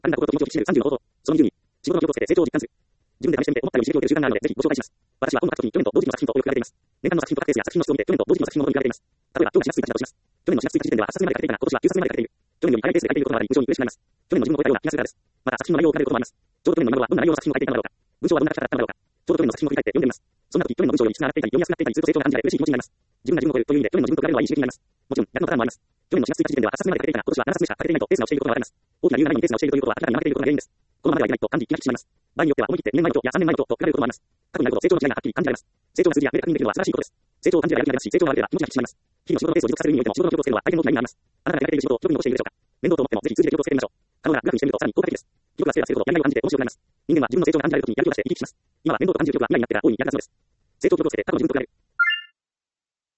あるんだことと気持ちを一致する30のこと。その20に、仕事の記録をつけて成長を実感する。自分で試してみて思ったように刺激を受ける習慣があるので、ぜひご紹介します。私は本の書くときに去年と同時期の作品とよく比べています。年間の作品と各ペースや作品の質を見て、去年と同時期の作品のことに比べています。例えば、今日が4月1日だとします。去年の4月1日時点では8冊目まで書いていたが、今年は9冊目まで書いている。去年より早いペースで書いていることがあり、無性に嬉しくなります。去年の自分を超えたような気がするからです。また、作品の内容を比べることもあります。ちょうど去年の今頃はどんな内容の作品を書いていたのだろうか。文章はどんな書き方だったのだろうか。ちょうど去年の作品を振り返って読んでみます。そんな時、去年の文章より質が上がっていたり、読みやすくなっていたりすると成長が感じられ嬉しい気持ちになります。自分が自分を超えるという意味で、去年の自分と比べるのはいい刺激になります。もちろん、逆のパターンもあります。去年の4月1日時点では8冊目まで書いていたが、今年は7冊目しか書けていないとペースが落ちていることがわかります。大きな理由がないのにペースが落ちているということは、明らかに負けていることが原因です。このままではいけないと感じ、気が引き締まります。場合によっては、思い切って2年前の人や3年前の人と比べることもあります。過去になるほど成長の違いがはっきり感じられます。成長が数字や目で確認できるのは素晴らしいことです。成長を感じられるやる気が出ますし、成長がある程度気持ちが引き締まります。日々の仕事のペースを持続させる意味においても、仕事の記録をつけるのは大変の大きな意味があります。あなたがやりたい仕事を記録に残しているでしょうか。面倒と思っても、ぜひ数字で記録をつけてみましょう。可能ならグラフにしてみるとさらに効果的です。記録がつけばつけるほどやりがいを感じて面白くなります。人間は自分の成長が感じられるときにやる気を出して生き生きします。今は面倒と感じる記録が今になってから大いに役立つのです。成長記録をつけて過去の自分と比べる。